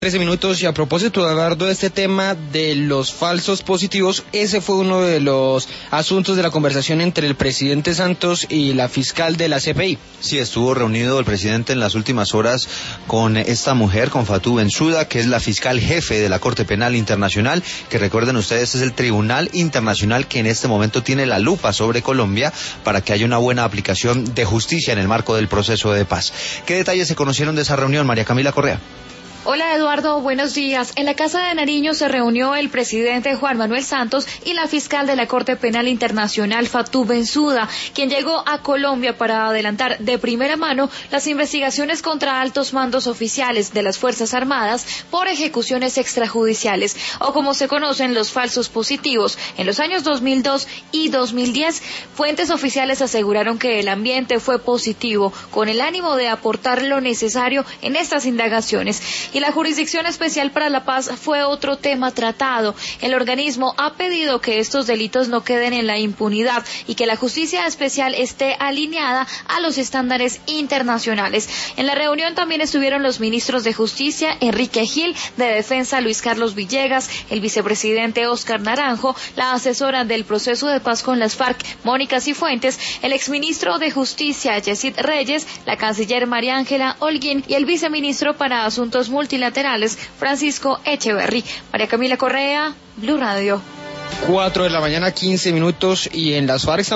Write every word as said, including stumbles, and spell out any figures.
trece minutos, y a propósito, Eduardo, de este tema de los falsos positivos, ese fue uno de los asuntos de la conversación entre el presidente Santos y la fiscal de la C P I. Sí, estuvo reunido el presidente en las últimas horas con esta mujer, con Fatou Bensouda, que es la fiscal jefe de la Corte Penal Internacional, que recuerden ustedes es el tribunal internacional que en este momento tiene la lupa sobre Colombia para que haya una buena aplicación de justicia en el marco del proceso de paz. ¿Qué detalles se conocieron de esa reunión, María Camila Correa? Hola Eduardo, buenos días. En la Casa de Nariño se reunió el presidente Juan Manuel Santos y la fiscal de la Corte Penal Internacional, Fatou Bensouda, quien llegó a Colombia para adelantar de primera mano las investigaciones contra altos mandos oficiales de las Fuerzas Armadas por ejecuciones extrajudiciales, o como se conocen, los falsos positivos. En los años dos mil dos y dos mil diez, fuentes oficiales aseguraron que el ambiente fue positivo, con el ánimo de aportar lo necesario en estas indagaciones. Y la Jurisdicción Especial para la Paz fue otro tema tratado. El organismo ha pedido que estos delitos no queden en la impunidad y que la justicia especial esté alineada a los estándares internacionales. En la reunión también estuvieron los ministros de Justicia, Enrique Gil, de Defensa, Luis Carlos Villegas, el vicepresidente Óscar Naranjo, la asesora del proceso de paz con las FARC, Mónica Cifuentes, el exministro de Justicia, Yesid Reyes, la canciller María Ángela Holguín y el viceministro para Asuntos Multilaterales, Francisco Echeverry. María Camila Correa, Blue Radio. Cuatro de la mañana, quince minutos, y en las FARC